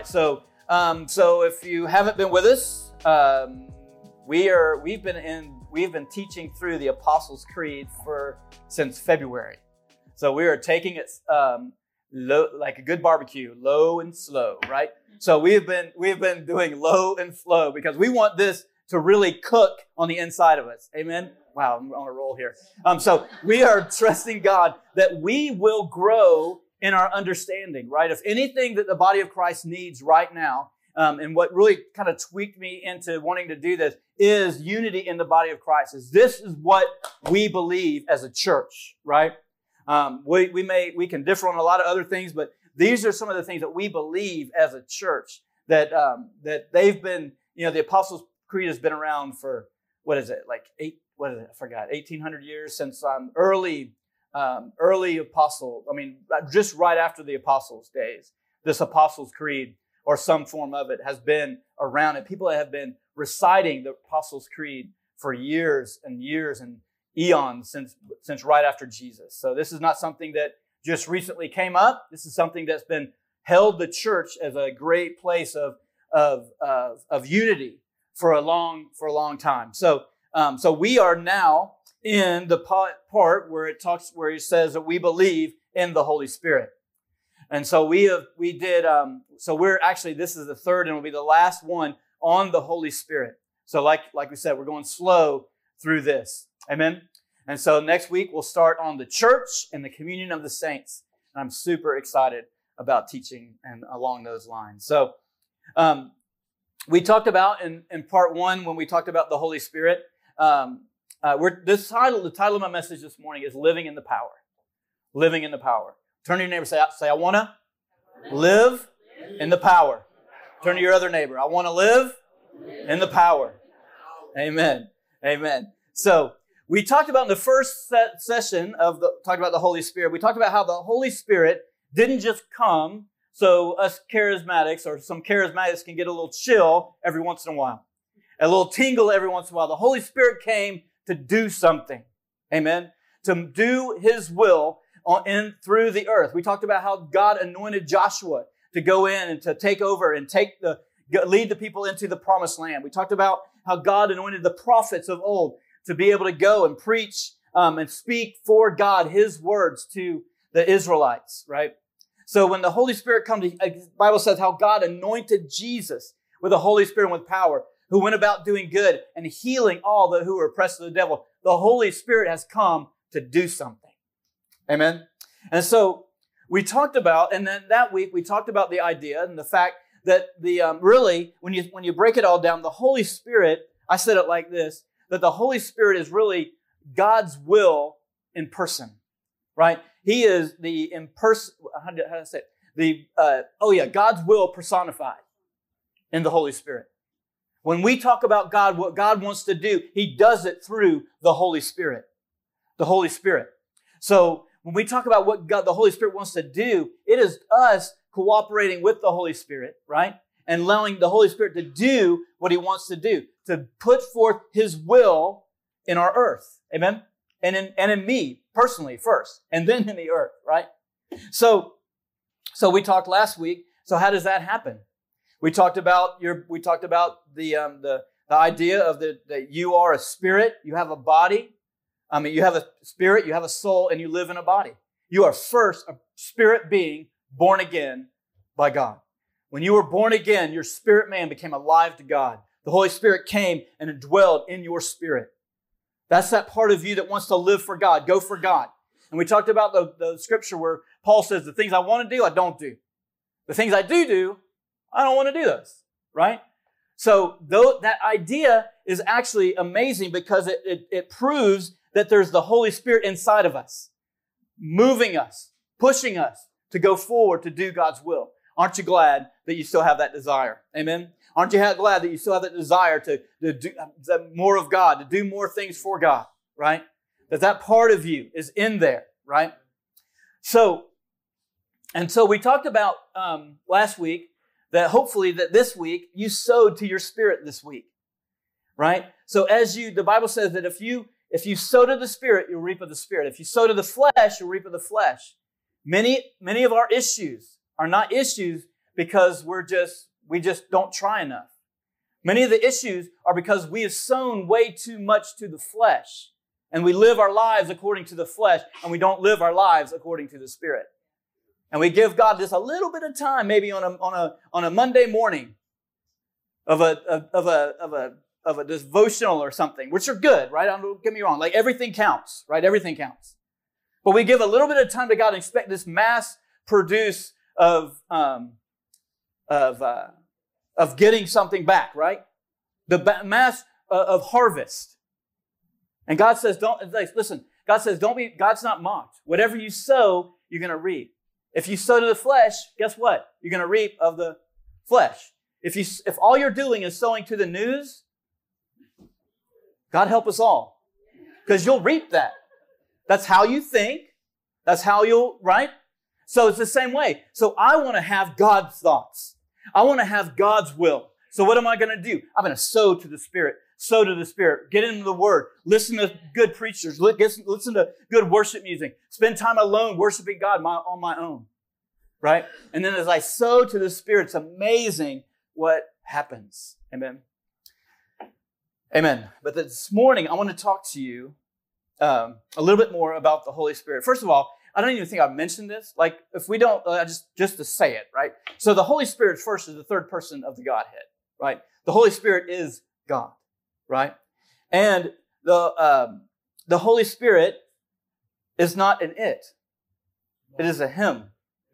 right. So if you haven't been with us, we've been teaching through the Apostles' Creed since February. So we are taking it low, like a good barbecue, low and slow, right? So we've been doing low and slow because we want this to really cook on the inside of us. Amen. Wow, I'm on a roll here. So we are trusting God that we will grow in our understanding, right? If anything that the body of Christ needs right now, and what really kind of tweaked me into wanting to do this is unity in the body of Christ. This is what we believe as a church, right? We can differ on a lot of other things, but these are some of the things that we believe as a church that they've been, the Apostles' Creed has been around for, 1800 years since early apostle. I mean, just right after the Apostles' days, this Apostles' Creed or some form of it has been around, and people have been reciting the Apostles' Creed for years and years and eons since right after Jesus. So this is not something that just recently came up. This is something that's been held the church as a great place of unity for a long time. So we are now in the part where he says that we believe in the Holy Spirit. And so this is the third and will be the last one on the Holy Spirit. So like we said, we're going slow through this. Amen. And so next week we'll start on the church and the communion of the saints. And I'm super excited about teaching and along those lines. So we talked about in part one, when we talked about the Holy Spirit, the title of my message this morning is Living in the Power. Living in the Power. Turn to your neighbor, say I want to live in the power. Turn to your other neighbor. I want to live in the power. Amen. Amen. So we talked about in the first session talked about the Holy Spirit. We talked about how the Holy Spirit didn't just come so us charismatics or some charismatics can get a little chill every once in a while, a little tingle every once in a while. The Holy Spirit came to do something. Amen. To do His will through the earth. We talked about how God anointed Joshua to go in and to take over and lead the people into the promised land. We talked about how God anointed the prophets of old to be able to go and preach and speak for God His words to the Israelites, right? So when the Holy Spirit comes, the Bible says how God anointed Jesus with the Holy Spirit and with power, who went about doing good and healing all who were oppressed of the devil. The Holy Spirit has come to do something. Amen. And so we talked about, and then that week we talked about the idea and the fact that really, when you break it all down, the Holy Spirit, I said it like this, that the Holy Spirit is really God's will in person, right? He is the God's will personified in the Holy Spirit. When we talk about God, what God wants to do, He does it through the Holy Spirit. The Holy Spirit. So when we talk about what the Holy Spirit wants to do, it is us cooperating with the Holy Spirit, right? And allowing the Holy Spirit to do what He wants to do, to put forth His will in our earth. Amen? And in me, personally, first, and then in the earth, right? So we talked last week. So how does that happen? We talked about the idea of that you are a spirit, you have a body. You have a spirit, you have a soul, and you live in a body. You are first a spirit being born again by God. When you were born again, your spirit man became alive to God. The Holy Spirit came and dwelled in your spirit. That's that part of you that wants to live for God, go for God. And we talked about the scripture where Paul says, the things I want to do, I don't do. The things I do, I don't want to do those, right? So that idea is actually amazing because it proves that there's the Holy Spirit inside of us, moving us, pushing us to go forward to do God's will. Aren't you glad that you still have that desire? Amen? Aren't you glad that you still have that desire to do more of God, to do more things for God, right? That part of you is in there, right? So we talked about last week that hopefully that this week you sowed to your spirit this week, right? So the Bible says that if you sow to the Spirit, you'll reap of the Spirit. If you sow to the flesh, you'll reap of the flesh. Many of our issues are not issues because we just don't try enough. Many of the issues are because we have sown way too much to the flesh, and we live our lives according to the flesh, and we don't live our lives according to the Spirit. And we give God just a little bit of time, maybe on a Monday morning of a devotional or something, which are good, right? Don't get me wrong. Like everything counts, right? Everything counts. But we give a little bit of time to God and expect this mass produce of getting something back, right? The mass of harvest. And God says, listen, God says, God's not mocked. Whatever you sow, you're going to reap. If you sow to the flesh, guess what? You're going to reap of the flesh. If all you're doing is sowing to the news, God help us all. Because you'll reap that. That's how you think. That's how right? So it's the same way. So I want to have God's thoughts. I want to have God's will. So what am I going to do? I'm going to sow to the Spirit. Sow to the Spirit. Get into the Word. Listen to good preachers. Listen to good worship music. Spend time alone worshiping God on my own. Right? And then as I sow to the Spirit, it's amazing what happens. Amen. Amen. But this morning, I want to talk to you a little bit more about the Holy Spirit. First of all, I don't even think I've mentioned this. Like, if we don't, just to say it, right? So the Holy Spirit first is the third person of the Godhead, right? The Holy Spirit is God, right? And the Holy Spirit is not an it. It is a him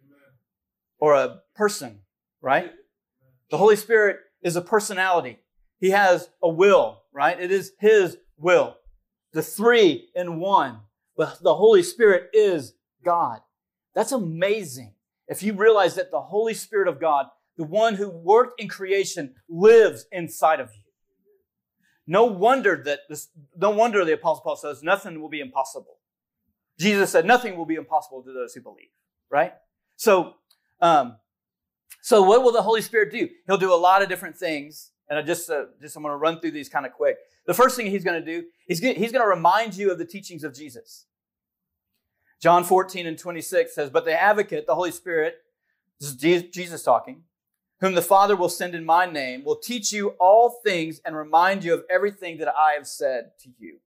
or a person, right? The Holy Spirit is a personality. He has a will, right? It is His will. The three in one. But the Holy Spirit is God. That's amazing. If you realize that the Holy Spirit of God, the one who worked in creation, lives inside of you. No wonder the Apostle Paul says nothing will be impossible. Jesus said nothing will be impossible to those who believe, right? So what will the Holy Spirit do? He'll do a lot of different things. And I'm going to run through these kind of quick. The first thing He's going to do, He's going to remind you of the teachings of Jesus. John 14:26 says, "But the Advocate, the Holy Spirit," this is Jesus talking, "whom the Father will send in my name, will teach you all things and remind you of everything that I have said to you."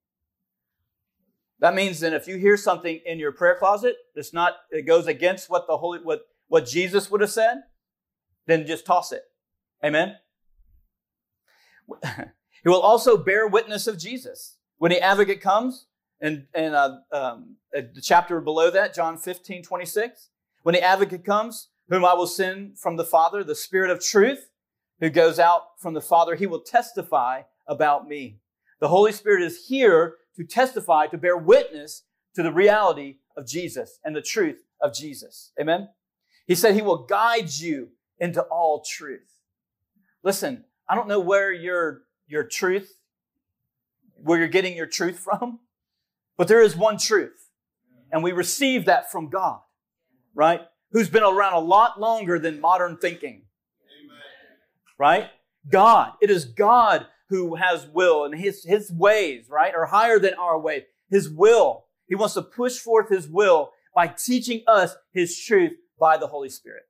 That means that if you hear something in your prayer closet it goes against what Jesus would have said, then just toss it. Amen. He will also bear witness of Jesus. When the Advocate comes, and the chapter below that, John 15:26, when the Advocate comes, whom I will send from the Father, the Spirit of truth, who goes out from the Father, He will testify about me. The Holy Spirit is here to testify, to bear witness to the reality of Jesus and the truth of Jesus. Amen? He said He will guide you into all truth. Listen, I don't know where your truth, where you're getting your truth from, but there is one truth. And we receive that from God, right? Who's been around a lot longer than modern thinking. Amen. Right? God. It is God who has will, and His ways, right, are higher than our ways. His will. He wants to push forth His will by teaching us His truth by the Holy Spirit.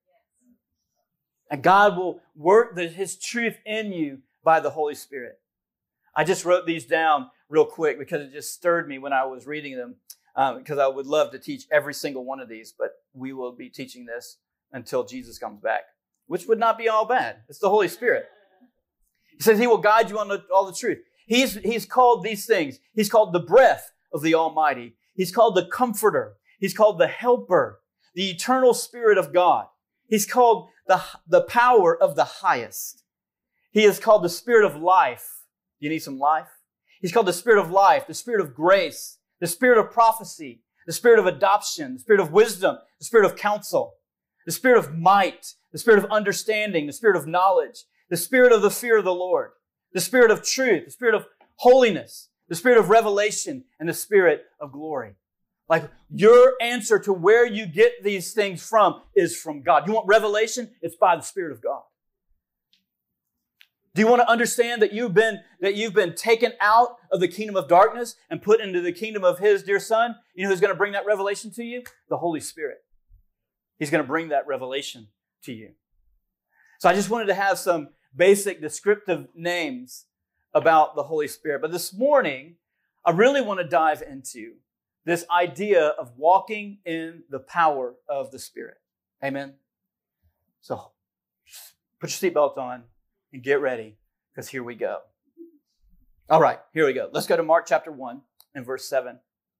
And God will work His truth in you by the Holy Spirit. I just wrote these down real quick because it just stirred me when I was reading them, because I would love to teach every single one of these, but we will be teaching this until Jesus comes back, which would not be all bad. It's the Holy Spirit. He says He will guide you on all the truth. He's called these things. He's called the breath of the Almighty. He's called the Comforter. He's called the Helper, the eternal Spirit of God. He's called the power of the highest. He is called the Spirit of life. You need some life? He's called the Spirit of life, the Spirit of grace, the Spirit of prophecy, the Spirit of adoption, the Spirit of wisdom, the Spirit of counsel, the Spirit of might, the Spirit of understanding, the Spirit of knowledge, the Spirit of the fear of the Lord, the Spirit of truth, the Spirit of holiness, the Spirit of revelation, and the Spirit of glory. Like, your answer to where you get these things from is from God. You want revelation? It's by the Spirit of God. Do you want to understand that you've been taken out of the kingdom of darkness and put into the kingdom of His dear Son? You know who's going to bring that revelation to you? The Holy Spirit. He's going to bring that revelation to you. So I just wanted to have some basic descriptive names about the Holy Spirit. But this morning, I really want to dive into this idea of walking in the power of the Spirit. Amen? So put your seatbelt on and get ready, because here we go. All right, here we go. Let's go to Mark chapter 1 and verse 7.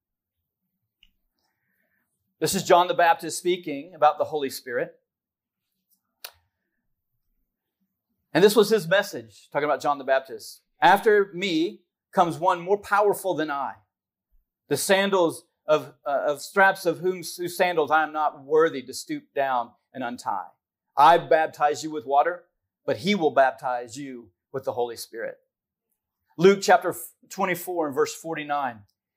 This is John the Baptist speaking about the Holy Spirit. And this was his message, talking about John the Baptist. After me comes one more powerful than I. The sandals of straps of whose sandals I am not worthy to stoop down and untie. I baptize you with water, but he will baptize you with the Holy Spirit. Luke chapter 24 and verse 49.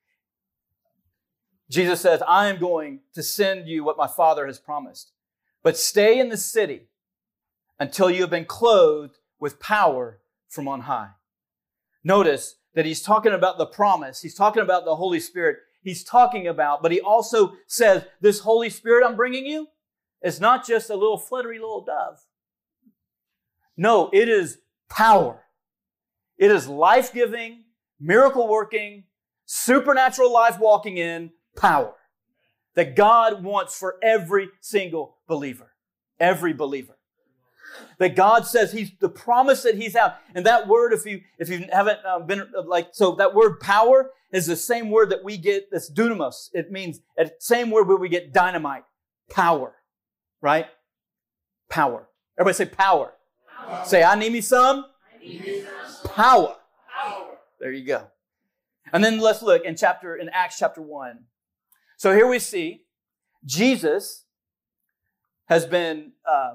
Jesus says, I am going to send you what my Father has promised, but stay in the city until you have been clothed with power from on high. Notice that he's talking about the promise. He's talking about the Holy Spirit. He's talking about, but he also says, this Holy Spirit I'm bringing you is not just a little fluttery little dove. No, it is power. It is life-giving, miracle-working, supernatural life walking in power that God wants for every single believer. Every believer. That God says He's the promise that He's out. And that word, if you haven't been so that word power is the same word that we get, that's dunamis. It means the same word where we get dynamite. Power. Right? Power. Everybody say power. Power. Say, I need me some. Power. Power. There you go. And then let's look in Acts chapter 1. So here we see Jesus has been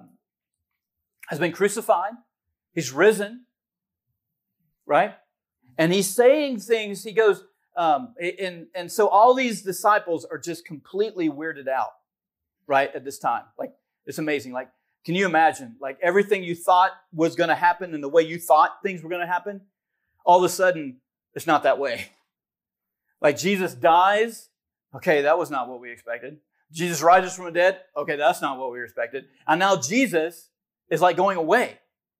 crucified. He's risen, right? And he's saying things. He goes, and so all these disciples are just completely weirded out, right, at this time. Like, it's amazing. Like, can you imagine? Like, everything you thought was going to happen and the way you thought things were going to happen, all of a sudden, it's not that way. Like, Jesus dies. Okay, that was not what we expected. Jesus rises from the dead. Okay, that's not what we expected. And now Jesus is like going away.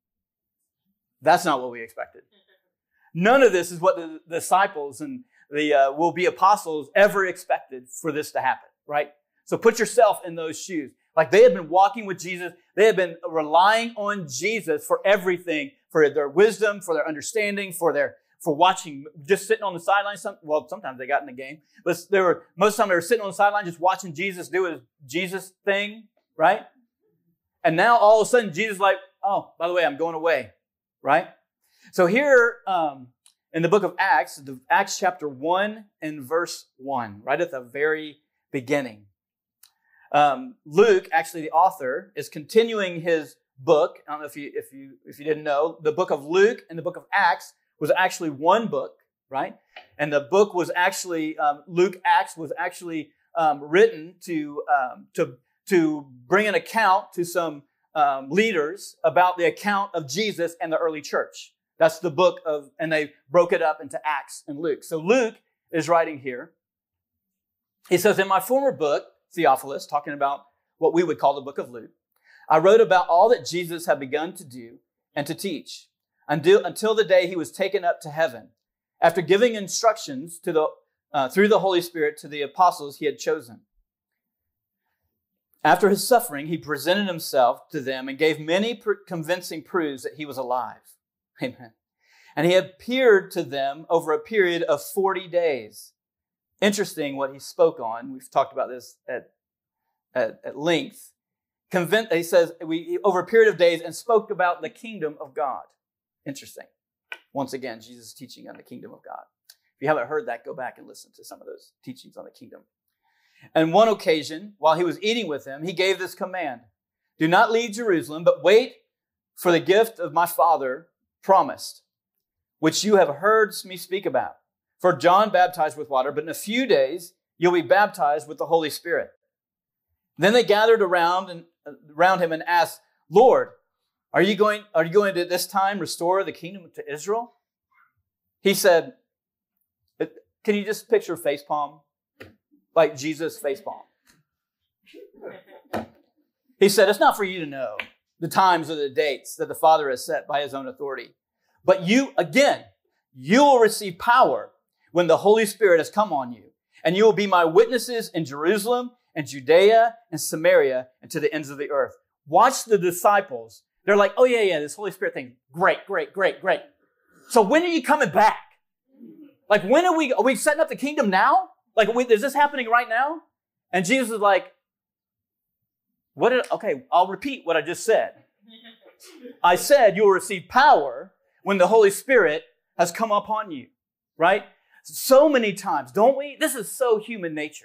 That's not what we expected. None of this is what the disciples and the will-be apostles ever expected for this to happen, right? So put yourself in those shoes. Like, they had been walking with Jesus. They had been relying on Jesus for everything, for their wisdom, for their understanding, for watching, just sitting on the sidelines. Sometimes they got in the game, but most of the time they were sitting on the sideline just watching Jesus do his Jesus thing, right? And now all of a sudden Jesus is like, oh, by the way, I'm going away, right? So here in the book of Acts, Acts chapter 1 and verse 1, right at the very beginning, Luke, actually the author, is continuing his book. I don't know if you didn't know, the book of Luke and the book of Acts was actually one book, right? And the book was actually, Luke Acts was actually written to bring an account to some leaders about the account of Jesus and the early church. That's the book and they broke it up into Acts and Luke. So Luke is writing here. He says, in my former book, Theophilus, talking about what we would call the book of Luke, I wrote about all that Jesus had begun to do and to teach until the day he was taken up to heaven, after giving instructions through the Holy Spirit to the apostles he had chosen. After his suffering, he presented himself to them and gave many convincing proofs that he was alive. Amen. And he appeared to them over a period of 40 days. Interesting what he spoke on. We've talked about this at length. He says, over a period of days, and spoke about the kingdom of God. Interesting. Once again, Jesus' teaching on the kingdom of God. If you haven't heard that, go back and listen to some of those teachings on the kingdom. And one occasion, while he was eating with them, he gave this command: do not leave Jerusalem, but wait for the gift of my Father promised, which you have heard me speak about. For John baptized with water, but in a few days you'll be baptized with the Holy Spirit. Then they gathered around him and asked, Lord, are you going to this time restore the kingdom to Israel? He said, can you just picture facepalm? Like Jesus facepalm. He said, it's not for you to know the times or the dates that the Father has set by his own authority. But you will receive power when the Holy Spirit has come on you. And you will be my witnesses in Jerusalem and Judea and Samaria and to the ends of the earth. Watch the disciples. They're like, oh yeah, this Holy Spirit thing. Great. So when are you coming back? Like, when are we setting up the kingdom now? Like, is this happening right now? And Jesus is like, okay, I'll repeat what I just said. I said you will receive power when the Holy Spirit has come upon you, right? So many times, don't we? This is so human nature.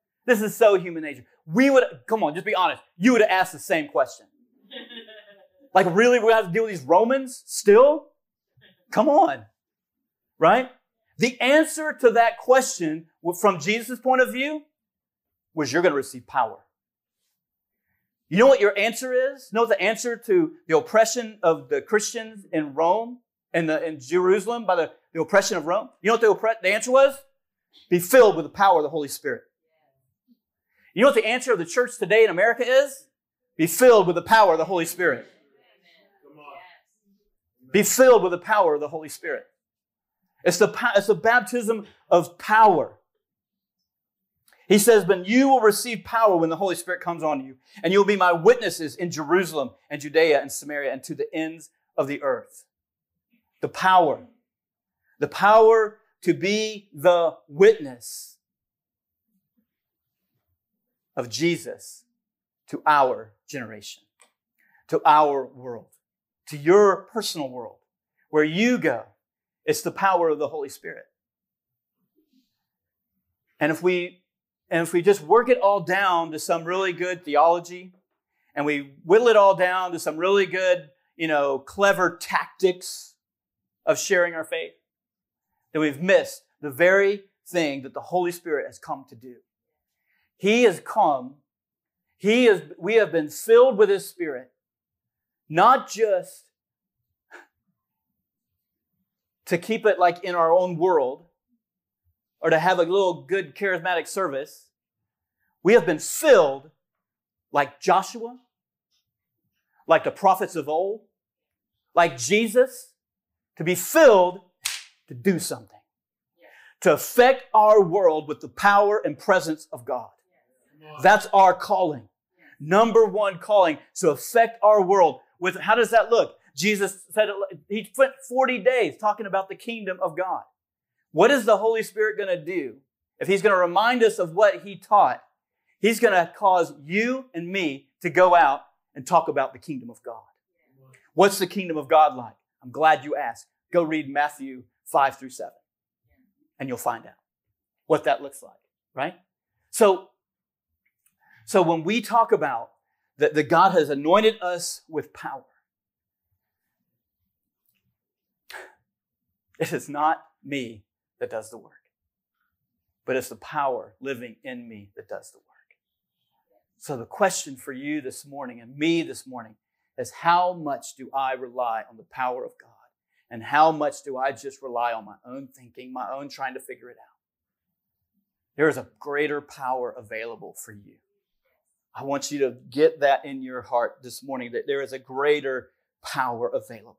Come on, just be honest. You would have asked the same question. Like, really, we have to deal with these Romans still? Come on, right? The answer to that question from Jesus' point of view was you're going to receive power. You know what your answer is? You know what the answer to the oppression of the Christians in Rome, in Jerusalem, by the oppression of Rome? You know what the answer was? Be filled with the power of the Holy Spirit. You know what the answer of the church today in America is? Be filled with the power of the Holy Spirit. Be filled with the power of the Holy Spirit. It's the baptism of power. He says, but you will receive power when the Holy Spirit comes on you, and you will be my witnesses in Jerusalem and Judea and Samaria and to the ends of the earth. The power to be the witness of Jesus to our generation, to our world, to your personal world. Where you go, it's the power of the Holy Spirit. And if we just work it all down to some really good theology, and we whittle it all down to some really good, clever tactics of sharing our faith, then we've missed the very thing that the Holy Spirit has come to do. He has come. We have been filled with His Spirit, not just to keep it like in our own world or to have a little good charismatic service. We have been filled like Joshua, like the prophets of old, like Jesus, to be filled to do something, to affect our world with the power and presence of God. That's our calling. Number one calling, to affect our world. How does that look? Jesus said He spent 40 days talking about the kingdom of God. What is the Holy Spirit going to do? If He's going to remind us of what He taught, He's going to cause you and me to go out and talk about the kingdom of God. What's the kingdom of God like? I'm glad you asked. Go read Matthew 5-7, and you'll find out what that looks like, right? So when we talk about that God has anointed us with power, it is not me that does the work, but it's the power living in me that does the work. So the question for you this morning and me this morning is, how much do I rely on the power of God? And how much do I just rely on my own thinking, my own trying to figure it out? There is a greater power available for you. I want you to get that in your heart this morning, that there is a greater power available.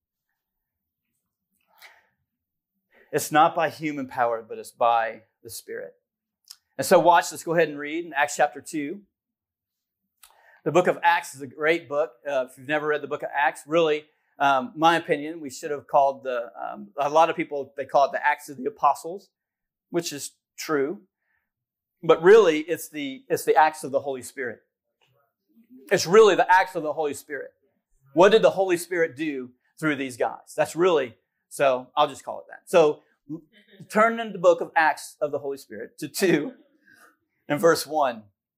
It's not by human power, but it's by the Spirit. And so let's go ahead and read in Acts chapter 2. The book of Acts is a great book. If you've never read the book of Acts, really, my opinion, we should have called a lot of people, they call it the Acts of the Apostles, which is true. But really, it's the Acts of the Holy Spirit. It's really the Acts of the Holy Spirit. What did the Holy Spirit do through these guys? That's really, so I'll just call it that. So turn in the book of Acts of the Holy Spirit to 2 and verse 1.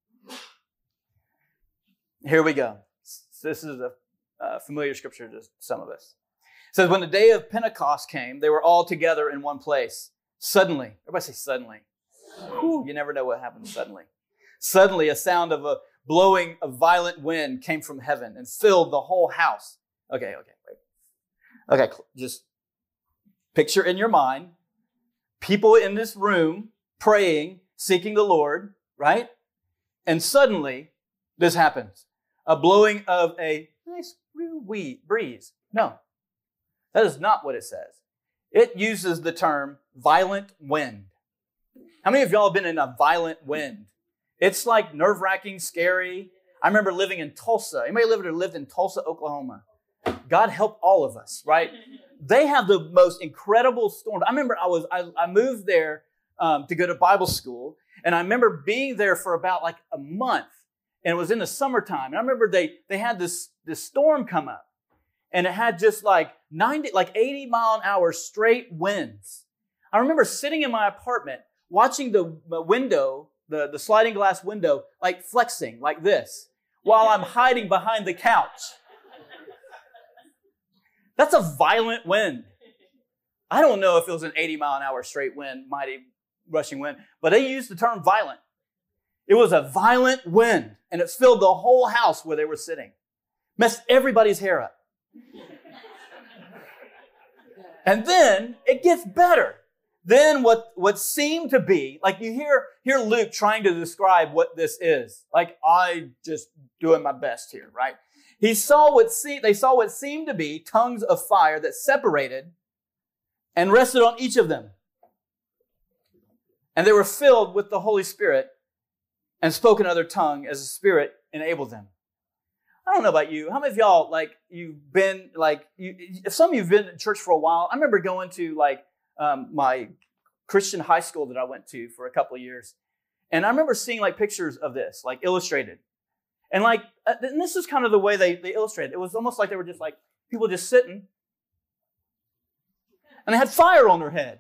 Here we go. This is a familiar scripture to some of us. It says, when the day of Pentecost came, they were all together in one place. Suddenly, everybody say suddenly. Whew, you never know what happens suddenly. Suddenly, a sound of a blowing of violent wind came from heaven and filled the whole house. Okay, wait. Okay, just picture in your mind people in this room praying, seeking the Lord, right? And suddenly, this happens. A blowing of a nice breeze. No, that is not what it says. It uses the term violent wind. How many of y'all have been in a violent wind? It's like nerve-wracking, scary. I remember living in Tulsa. Anybody lived in Tulsa, Oklahoma? God help all of us, right? They have the most incredible storms. I remember I moved there to go to Bible school, and I remember being there for about like a month, and it was in the summertime. And I remember they had this storm come up, and it had just like 80 mile an hour straight winds. I remember sitting in my apartment watching the window, the sliding glass window, like flexing like this while I'm hiding behind the couch. That's a violent wind. I don't know if it was an 80 mile an hour straight wind, mighty rushing wind, but they used the term violent. It was a violent wind, and it filled the whole house where they were sitting. Messed everybody's hair up. And then it gets better. Then what seemed to be, like you hear Luke trying to describe what this is. Like, I just doing my best here, right? They saw what seemed to be tongues of fire that separated and rested on each of them. And they were filled with the Holy Spirit and spoke in other tongue as the Spirit enabled them. I don't know about you. How many of y'all, if some of you have been in church for a while, I remember going to my Christian high school that I went to for a couple of years. And I remember seeing pictures of this, illustrated. And and this is kind of the way they illustrated. It was almost like they were just people just sitting. And they had fire on their head.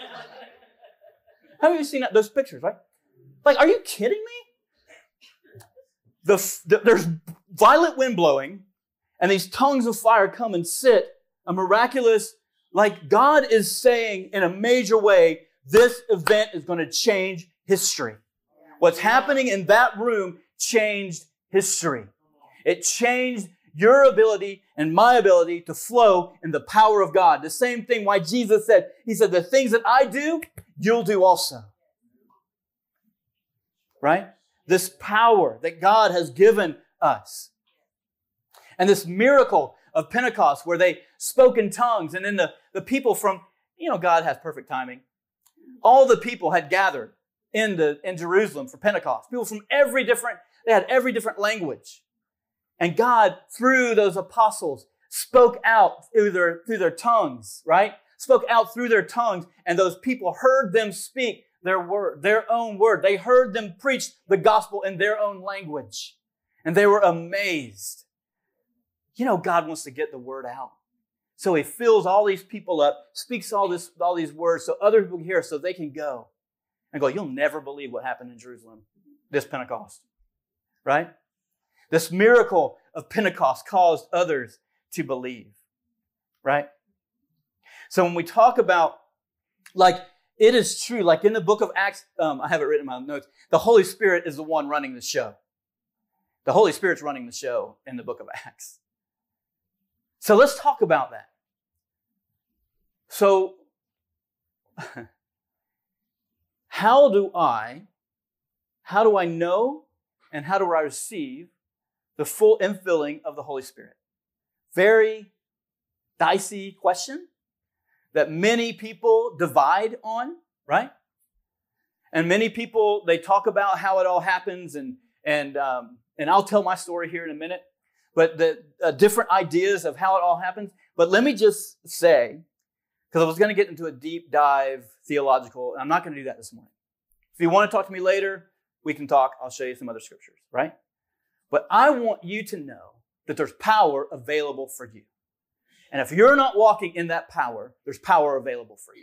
Have you seen those pictures, right? Are you kidding me? There's violent wind blowing, and these tongues of fire come and sit, a miraculous, God is saying in a major way, this event is going to change history. What's happening in that room changed history. It changed your ability and my ability to flow in the power of God. The same thing why Jesus said, he said, the things that I do, you'll do also. Right? This power that God has given us. And this miracle of Pentecost where they spoke in tongues, and then the people from, God has perfect timing. All the people had gathered in Jerusalem for Pentecost. People from they had every different language. And God, through those apostles, spoke out through their tongues, right? Spoke out through their tongues, and those people heard them speak their own word. They heard them preach the gospel in their own language. And they were amazed. God wants to get the word out. So he fills all these people up, speaks all these words so other people can hear, so they can go and go, you'll never believe what happened in Jerusalem this Pentecost, right? This miracle of Pentecost caused others to believe, right? So when we talk about, it is true, in the book of Acts, I have it written in my notes, the Holy Spirit is the one running the show. The Holy Spirit's running the show in the book of Acts. So let's talk about that. So, how do I know and how do I receive the full infilling of the Holy Spirit? Very dicey question that many people divide on, right? And many people, they talk about how it all happens, and I'll tell my story here in a minute, but the different ideas of how it all happens. But let me just say, because I was going to get into a deep dive theological, and I'm not going to do that this morning. If you want to talk to me later, we can talk. I'll show you some other scriptures, right? But I want you to know that there's power available for you. And if you're not walking in that power, there's power available for you.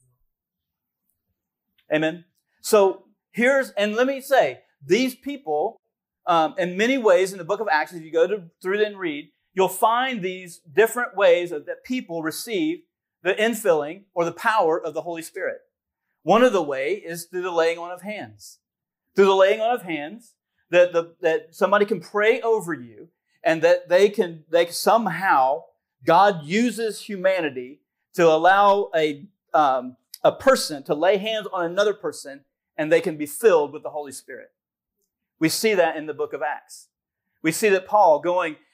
Amen? So and let me say, these people, in many ways in the book of Acts, if you go through and read, you'll find these different ways that people receive the infilling or the power of the Holy Spirit. One of the ways is through the laying on of hands. Through the laying on of hands, that somebody can pray over you, and that they somehow, God uses humanity to allow a person to lay hands on another person, and they can be filled with the Holy Spirit. We see that in the book of Acts. We see that Paul going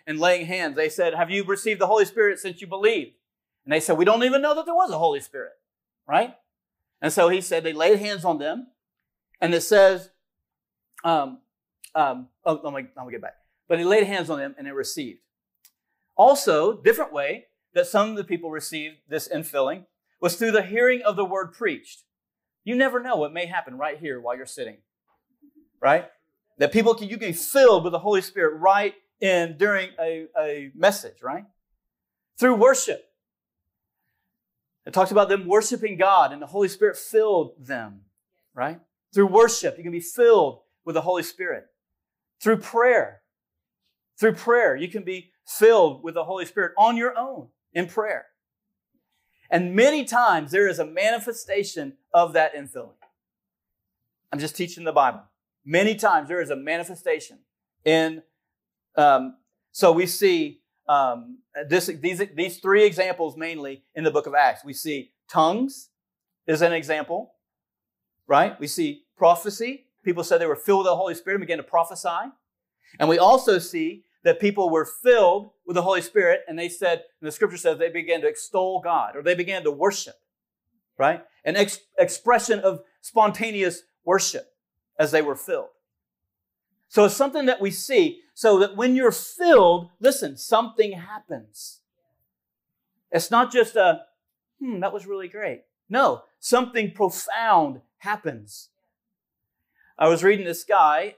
and laying hands. They said, have you received the Holy Spirit since you believed? And they said, we don't even know that there was a Holy Spirit, right? And so he said they laid hands on them, and it says, I'm going to get back. But he laid hands on them, and they received. Also, different way that some of the people received this infilling was through the hearing of the word preached. You never know what may happen right here while you're sitting, right? That you can be filled with the Holy Spirit right in during a message, right? Through worship. It talks about them worshiping God, and the Holy Spirit filled them, right? Through worship, you can be filled with the Holy Spirit. Through prayer, you can be filled with the Holy Spirit on your own in prayer. And many times there is a manifestation of that infilling. I'm just teaching the Bible. Many times there is a manifestation in. So we see these three examples mainly in the book of Acts. We see tongues is an example, right? We see prophecy. People said they were filled with the Holy Spirit and began to prophesy. And we also see that people were filled with the Holy Spirit, and they said, and the scripture says they began to extol God, or they began to worship, right? An expression of spontaneous worship as they were filled. So it's something that we see, so that when you're filled, listen, something happens. It's not just that was really great. No, something profound happens. I was reading this guy,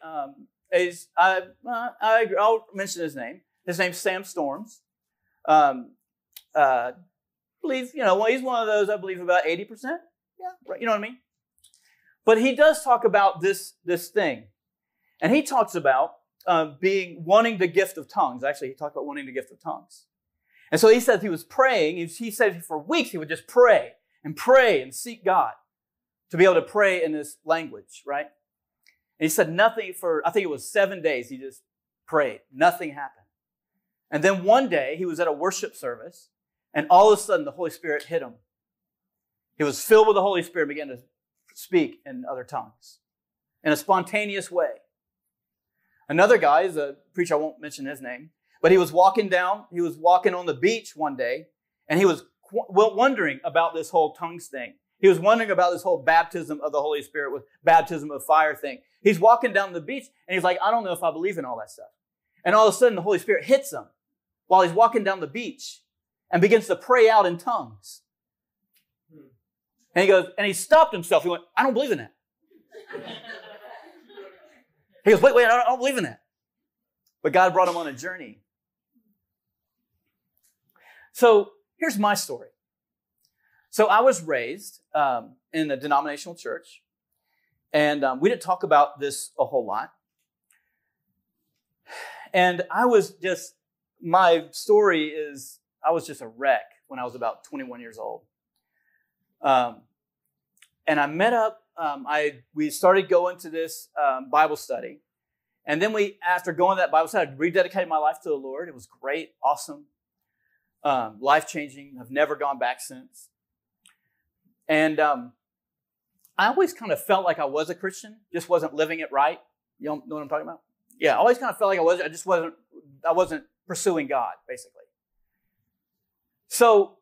I'll mention his name. His name's Sam Storms. I believe, he's one of those, I believe about 80%. Yeah, right. You know what I mean? But he does talk about this thing. And he talks about wanting the gift of tongues. Actually, he talked about wanting the gift of tongues. And so he said he was praying. He said for weeks he would just pray and seek God to be able to pray in this language, right? And he said nothing I think it was 7 days, he just prayed. Nothing happened. And then one day, he was at a worship service, and all of a sudden, the Holy Spirit hit him. He was filled with the Holy Spirit and began to speak in other tongues in a spontaneous way. Another guy is a preacher, I won't mention his name, but he was walking on the beach one day, and he was wondering about this whole tongues thing. He was wondering about this whole baptism of the Holy Spirit with baptism of fire thing. He's walking down the beach, and he's like, I don't know if I believe in all that stuff. And all of a sudden, the Holy Spirit hits him while he's walking down the beach and begins to pray out in tongues. And he stopped himself. He went, I don't believe in that. He goes, wait, I don't believe in that. But God brought him on a journey. So here's my story. So I was raised in a denominational church, and we didn't talk about this a whole lot. And my story is, I was just a wreck when I was about 21 years old. And I met up, we started going to this Bible study. And then after going to that Bible study, I rededicated my life to the Lord. It was great, awesome, life-changing. I've never gone back since. And I always kind of felt like I was a Christian, just wasn't living it right. You know what I'm talking about? Yeah, I always kind of felt like I wasn't pursuing God, basically. So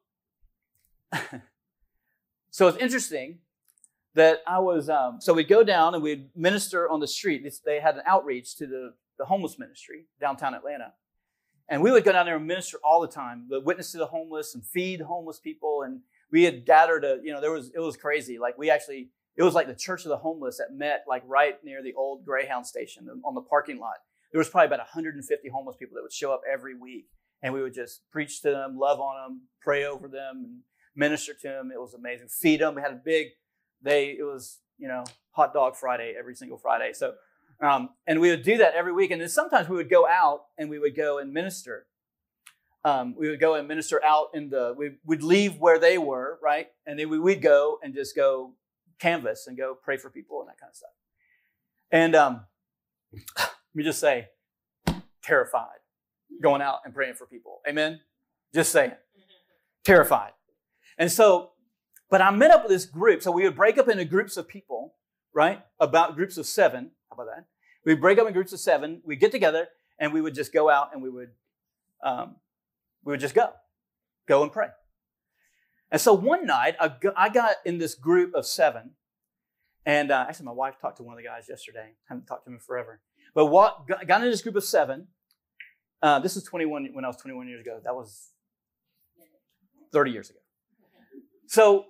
it's interesting that I was, so we'd go down and we'd minister on the street. They had an outreach to the homeless ministry downtown Atlanta. And we would go down there and minister all the time, but witness to the homeless and feed homeless people. And we had gathered it was crazy. Like it was like the Church of the Homeless that met like right near the old Greyhound station on the parking lot. There was probably about 150 homeless people that would show up every week. And we would just preach to them, love on them, pray over them, and minister to them. It was amazing. Feed them. We had it was, hot dog Friday every single Friday. So, and we would do that every week. And then sometimes we would go out and we would go and minister. We would go and minister out we'd leave where they were, right? And then we'd go and just go canvas and go pray for people and that kind of stuff. And let me just say, terrified going out and praying for people. Amen? Just saying. Terrified. And so, but I met up with this group. So we would break up into groups of people, right? About groups of 7. How about that? We'd break up in groups of 7. We'd get together and we would just go out and we would we would just go and pray. And so one night, I got in this group of 7. And actually, my wife talked to one of the guys yesterday. I haven't talked to him in forever. But got in this group of 7. This is 21 when I was 21 years ago. That was 30 years ago. So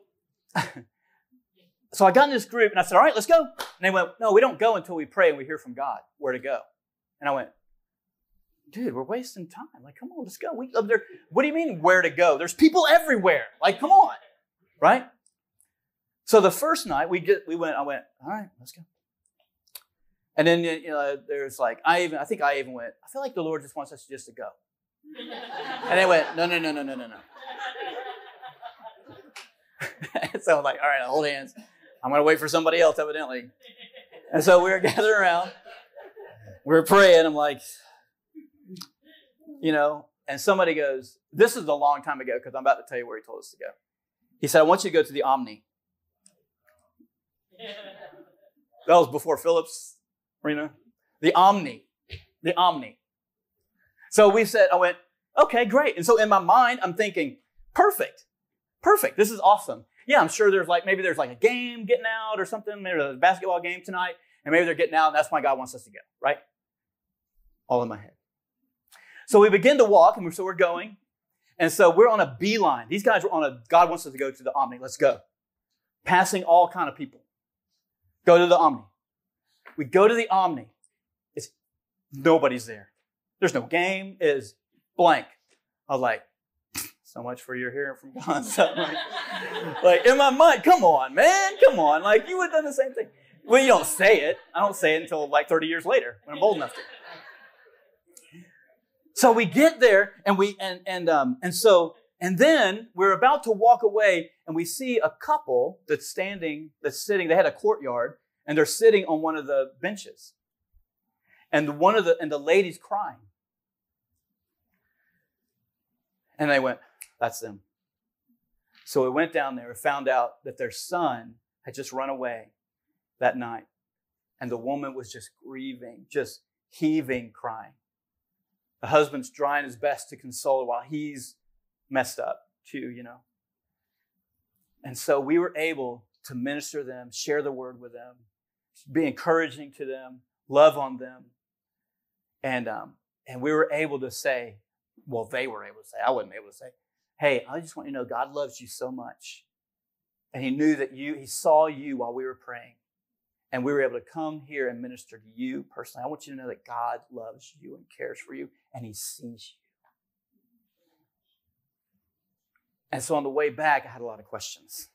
I got in this group and I said, all right, let's go. And they went, no, we don't go until we pray and we hear from God where to go. And I went, dude, we're wasting time. Like, come on, let's go. We up there. What do you mean where to go? There's people everywhere. Like, come on. Right? So the first night I went, all right, let's go. And then, there's like, I think I even went, I feel like the Lord just wants us just to go. And they went, no. So I'm like, all right, hold hands. I'm going to wait for somebody else, evidently. And so we were gathered around. We were praying. I'm like, and somebody goes, this is a long time ago because I'm about to tell you where he told us to go. He said, I want you to go to the Omni. That was before Phillips Arena. The Omni. So I went, okay, great. And so in my mind, I'm thinking, perfect. This is awesome. Yeah, I'm sure maybe there's a game getting out or something. Maybe there's a basketball game tonight. And maybe they're getting out and that's why God wants us to go, right? All in my head. So we begin to walk and we're going. And so we're on a beeline. These guys were God wants us to go to the Omni. Let's go. Passing all kind of people. Go to the Omni. We go to the Omni. Nobody's there. There's no game. It is blank. I was like, so much for your hearing from God. So like in my mind, come on, man. Come on. Like you would have done the same thing. Well, you don't say it. I don't say it until 30 years later when I'm old enough to. So we get there and then we're about to walk away and we see a couple that's sitting. They had a courtyard and they're sitting on one of the benches. And the lady's crying. And they went, that's them. So we went down there and found out that their son had just run away that night. And the woman was just grieving, just heaving, crying. The husband's trying his best to console her while he's messed up too, And so we were able to minister to them, share the word with them, be encouraging to them, love on them. And we were able to say, well, they were able to say, I wasn't able to say, hey, I just want you to know God loves you so much. And he knew that he saw you while we were praying. And we were able to come here and minister to you personally. I want you to know that God loves you and cares for you and he sees you. And so on the way back, I had a lot of questions.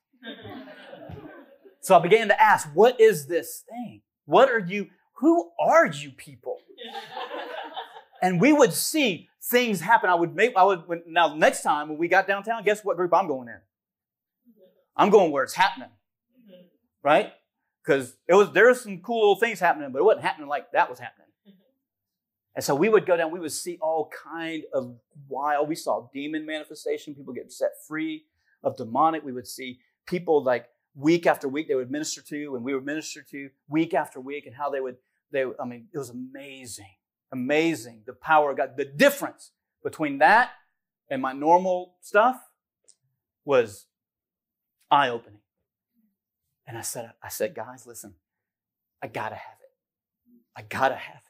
So I began to ask, what is this thing? Who are you people? And we would see things happen. Now next time when we got downtown, guess what group I'm going in? I'm going where it's happening. Right? Because there were some cool little things happening, but it wasn't happening like that was happening. And so we would go down, we would see all kind of we saw demon manifestation, people get set free of demonic. We would see people like week after week they would minister to, and we would minister to week after week, and how it was amazing, the power of God. The difference between that and my normal stuff was eye-opening. And I said, guys, listen, I gotta have it.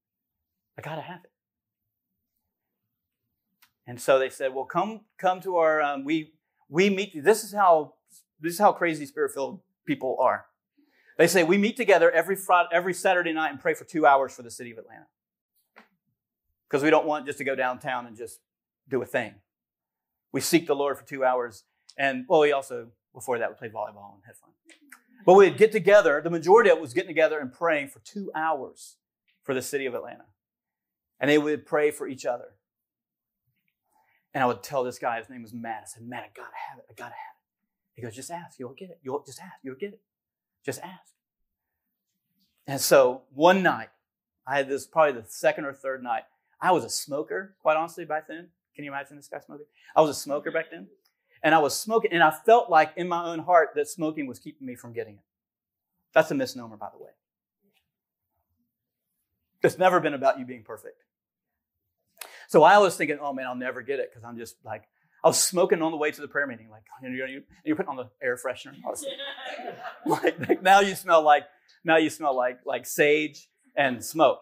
And so they said, well, come to our, we meet, this is how crazy spirit-filled people are. They say, we meet together every Saturday night and pray for 2 hours for the city of Atlanta. Because we don't want just to go downtown and just do a thing. We seek the Lord for 2 hours. And, we also, before that, we played volleyball and had fun. But we'd get together, the majority of it was getting together and praying for 2 hours for the city of Atlanta. And they would pray for each other. And I would tell this guy, his name was Matt, I said, Matt, I gotta have it. He goes, just ask, you'll get it. Just ask, you'll get it. Just ask. And so one night, I had this probably the second or third night. I was a smoker, quite honestly, back then. Can you imagine this guy smoking? I was a smoker back then. And I was smoking, and I felt like in my own heart that smoking was keeping me from getting it. That's a misnomer, by the way. It's never been about you being perfect. So I was thinking, oh man, I'll never get it because I'm just like, I was smoking on the way to the prayer meeting. Like, you're putting on the air freshener. Like now you smell like sage and smoke.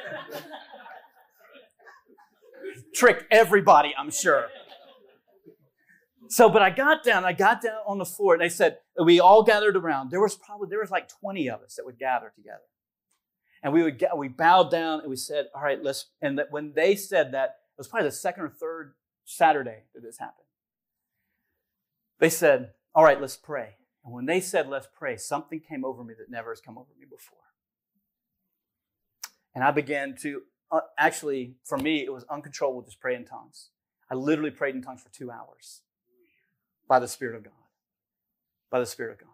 Tricked everybody, I'm sure. So, but I got down on the floor, and they said, we all gathered around. There was like 20 of us that would gather together. And we bowed down and we said, all right, and when they said that, it was probably the second or third Saturday that this happened. They said, all right, let's pray. And when they said, let's pray, something came over me that never has come over me before. And I began to, actually, for me, it was uncontrollable to just pray in tongues. I literally prayed in tongues for 2 hours by the Spirit of God. By the Spirit of God.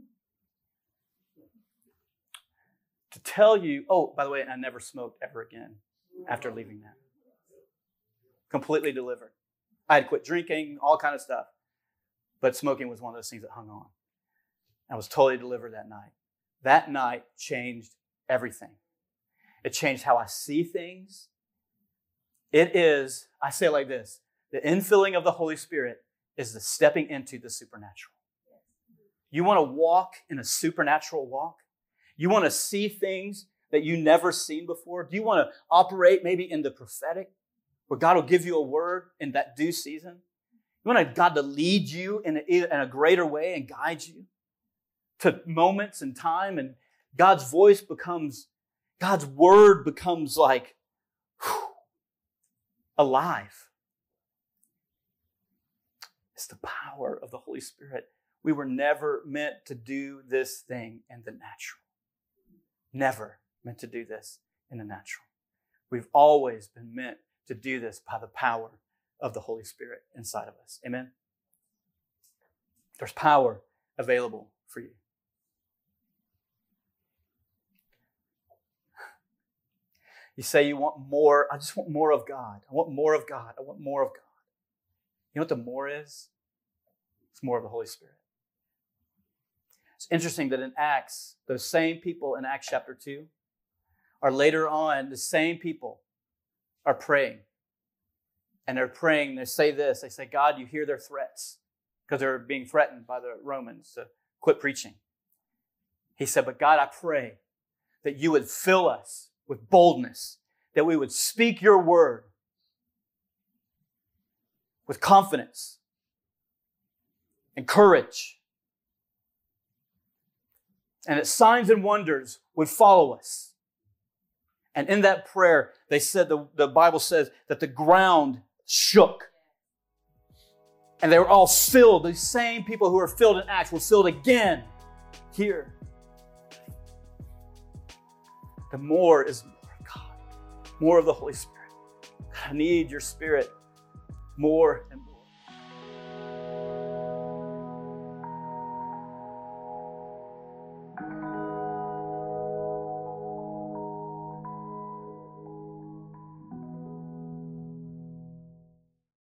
To tell you, oh, by the way, I never smoked ever again after leaving that. Completely delivered. I had quit drinking, all kind of stuff. But smoking was one of those things that hung on. I was totally delivered that night. That night changed everything. It changed how I see things. It is, I say it like this, the infilling of the Holy Spirit is the stepping into the supernatural. You want to walk in a supernatural walk? You want to see things that you never seen before? Do you want to operate maybe in the prophetic, where God will give you a word in that due season? You want God to lead you in a greater way and guide you to moments and time, and God's word becomes like alive. It's the power of the Holy Spirit. We were never meant to do this thing in the natural. Never meant to do this in the natural. We've always been meant to do this by the power of the Holy Spirit inside of us. Amen? There's power available for you. You say you want more. I just want more of God. I want more of God. I want more of God. You know what the more is? It's more of the Holy Spirit. It's interesting that in Acts, those same people in Acts chapter 2 are later on, the same people are praying. And they're praying, they say this, they say, God, you hear their threats, because they're being threatened by the Romans to quit preaching. He said, but God, I pray that you would fill us with boldness, that we would speak your word with confidence and courage, and that signs and wonders would follow us. And in that prayer, they said, the Bible says that the ground shook. And they were all filled. These same people who were filled in Acts were filled again here. The more is more of God, more of the Holy Spirit. I need your Spirit more and more.